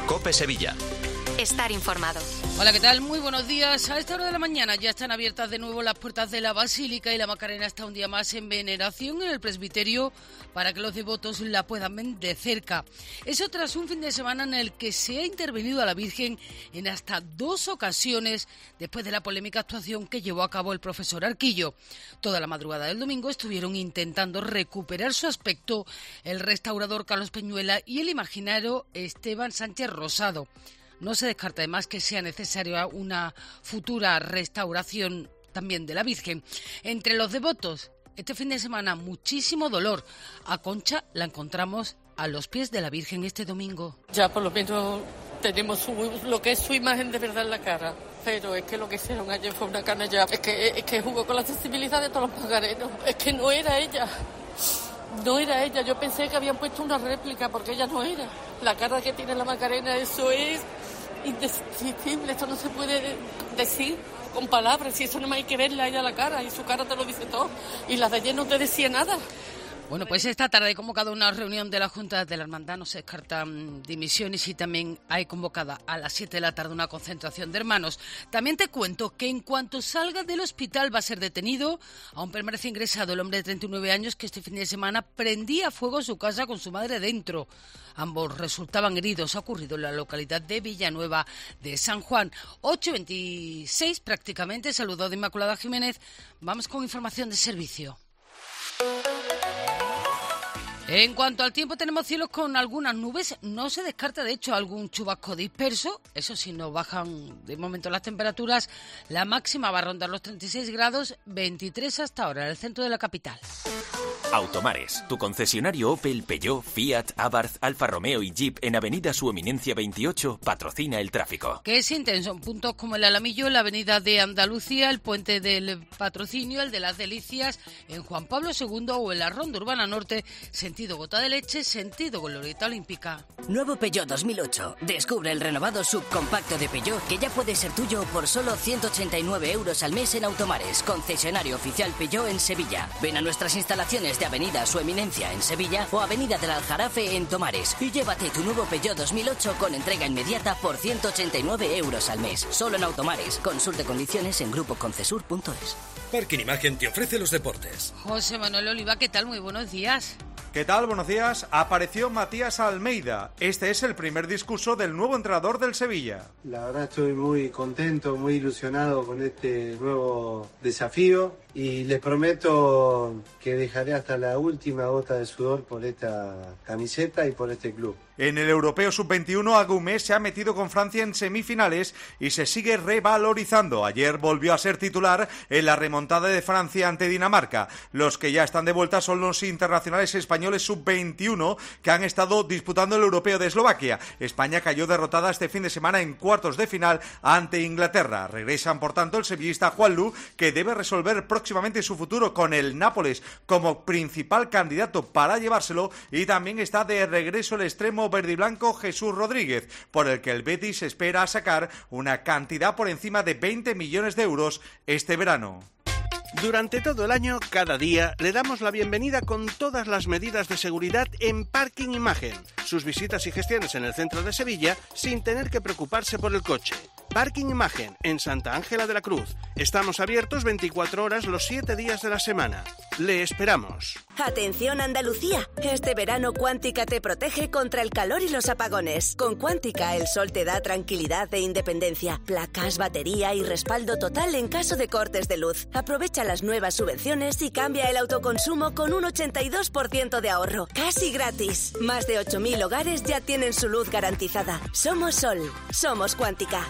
COPE Sevilla. Estar informado. Hola, ¿qué tal? Muy buenos días. A esta hora de la mañana ya están abiertas de nuevo las puertas de la Basílica y la Macarena está un día más en veneración en el presbiterio para que los devotos la puedan ver de cerca. Eso tras un fin de semana en el que se ha intervenido a la Virgen en hasta 2 ocasiones después de la polémica actuación que llevó a cabo el profesor Arquillo. Toda la madrugada del domingo estuvieron intentando recuperar su aspecto el restaurador Carlos Peñuela y el imaginero Esteban Sánchez Rosado. No se descarta además que sea necesaria una futura restauración también de la Virgen. Entre los devotos, este fin de semana muchísimo dolor. A Concha la encontramos a los pies de la Virgen este domingo. Ya por lo menos tenemos lo que es su imagen de verdad en la cara. Pero es que lo que hicieron ayer fue una canalla. Es que jugó con la sensibilidad de todos los magarenos. Es que no era ella. No era ella. Yo pensé que habían puesto una réplica porque ella no era. La cara que tiene la Macarena, eso es indescriptible. Esto no se puede decir con palabras. Y eso no hay que verle a ella la cara. Y su cara te lo dice todo. Y la de ayer no te decía nada. Bueno, pues esta tarde he convocado una reunión de la Junta de la Hermandad, no se descartan dimisiones y también hay convocada a las 7 de la tarde una concentración de hermanos. También te cuento que en cuanto salga del hospital va a ser detenido, aún permanece ingresado el hombre de 39 años que este fin de semana prendía fuego su casa con su madre dentro. Ambos resultaban heridos, ha ocurrido en la localidad de Villanueva de San Juan. 8:26 prácticamente, saludo de Inmaculada Jiménez, vamos con información de servicio. En cuanto al tiempo, tenemos cielos con algunas nubes. No se descarta, de hecho, algún chubasco disperso. Eso sí, no bajan de momento las temperaturas. La máxima va a rondar los 36 grados, 23 hasta ahora, en el centro de la capital. Automares, tu concesionario Opel, Peugeot, Fiat, Abarth, Alfa Romeo y Jeep en Avenida Su Eminencia 28 patrocina el tráfico. Que es intenso en puntos como el Alamillo, la Avenida de Andalucía, el Puente del Patrocinio, el de las Delicias, en Juan Pablo II o en la Ronda Urbana Norte, sentido Gota de Leche, sentido Glorieta Olímpica. Nuevo Peugeot 2008. Descubre el renovado subcompacto de Peugeot que ya puede ser tuyo por solo 189 euros al mes en Automares, concesionario oficial Peugeot en Sevilla. Ven a nuestras instalaciones de Avenida Su Eminencia en Sevilla o Avenida del Aljarafe en Tomares y llévate tu nuevo Peugeot 2008 con entrega inmediata por 189 euros al mes. Solo en Automares. Consulte condiciones en grupoconcesur.es. Parking Imagen te ofrece los deportes. José Manuel Oliva, ¿qué tal? Muy buenos días. ¿Qué tal? Buenos días. Apareció Matías Almeida. Este es el primer discurso del nuevo entrenador del Sevilla. La verdad estoy muy contento, muy ilusionado con este nuevo desafío y les prometo que dejaré hasta la última gota de sudor por esta camiseta y por este club. En el Europeo Sub-21, Agumé se ha metido con Francia en semifinales y se sigue revalorizando. Ayer volvió a ser titular en la remontada de Francia ante Dinamarca. Los que ya están de vuelta son los internacionales españoles Sub-21 que han estado disputando el Europeo de Eslovaquia. España cayó derrotada este fin de semana en cuartos de final ante Inglaterra. Regresan, por tanto, el sevillista Juanlu, que debe resolver próximamente su futuro con el Nápoles como principal candidato para llevárselo, y también está de regreso el extremo verde y blanco Jesús Rodríguez, por el que el Betis espera sacar una cantidad por encima de 20 millones de euros este verano. Durante todo el año, cada día, le damos la bienvenida con todas las medidas de seguridad en Parking Imagen. Sus visitas y gestiones en el centro de Sevilla sin tener que preocuparse por el coche. Parking Imagen, en Santa Ángela de la Cruz. Estamos abiertos 24 horas los 7 días de la semana. Le esperamos. Atención Andalucía, este verano Cuántica te protege contra el calor y los apagones. Con Cuántica el sol te da tranquilidad e independencia, placas, batería y respaldo total en caso de cortes de luz. Aprovecha las nuevas subvenciones y cambia el autoconsumo con un 82% de ahorro, casi gratis. Más de 8.000 hogares ya tienen su luz garantizada. Somos Sol, somos Cuántica.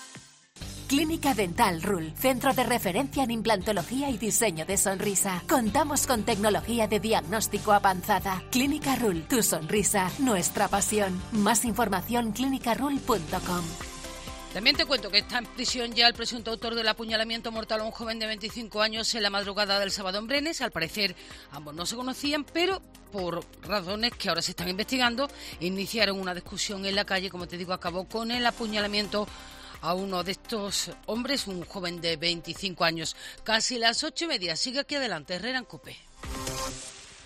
Clínica Dental Rul, centro de referencia en implantología y diseño de sonrisa. Contamos con tecnología de diagnóstico avanzada. Clínica Rul, tu sonrisa, nuestra pasión. Más información clinicarul.com. También te cuento que está en prisión ya el presunto autor del apuñalamiento mortal a un joven de 25 años en la madrugada del sábado en Brenes. Al parecer ambos no se conocían, pero por razones que ahora se están investigando, iniciaron una discusión en la calle. Como te digo, acabó con el apuñalamiento a uno de estos hombres, un joven de 25 años. Casi las 8:30. Sigue aquí adelante, Herrera en COPE.